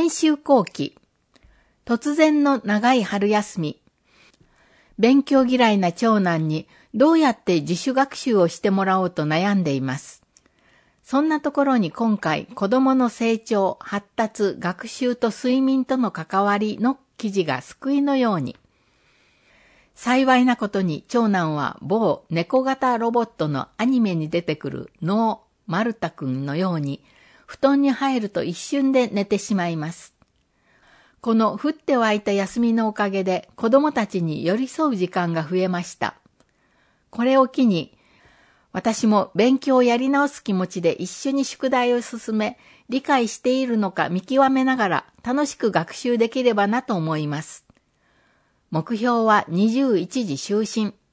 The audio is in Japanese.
研修後期。突然の長い春休み。勉強嫌いな長男にどうやって自主学習をしてもらおうと悩んでいます。そんなところに今回、子供の成長、発達、学習と睡眠との関わりの記事が救いのように。幸いなことに長男は某猫型ロボットのアニメに出てくるノー・マルタくんのように、布団に入ると一瞬で寝てしまいます。この降って湧いた休みのおかげで子供たちに寄り添う時間が増えました。これを機に、私も勉強をやり直す気持ちで一緒に宿題を進め、理解しているのか見極めながら楽しく学習できればなと思います。目標は21時就寝。